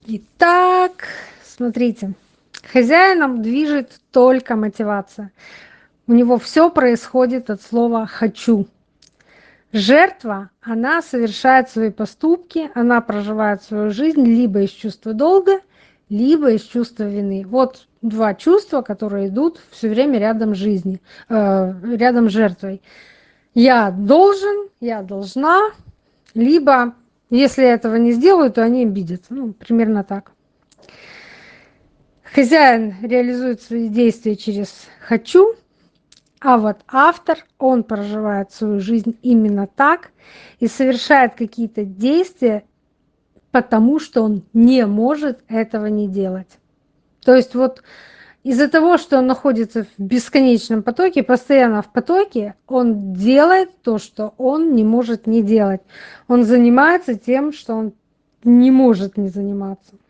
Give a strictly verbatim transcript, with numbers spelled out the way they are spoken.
Итак, смотрите, хозяином движет только мотивация. У него все происходит от слова «хочу». Жертва, она совершает свои поступки, она проживает свою жизнь либо из чувства долга, либо из чувства вины. Вот два чувства, которые идут все время рядом с жизнью, э, рядом с жертвой. Я должен, я должна, либо если я этого не сделаю, то они обидятся. Ну, примерно так. Хозяин реализует свои действия через «хочу», а вот автор, он проживает свою жизнь именно так и совершает какие-то действия, потому что он не может этого не делать. То есть вот из-за того, что он находится в бесконечном потоке, постоянно в потоке, он делает то, что он не может не делать. Он занимается тем, что он не может не заниматься.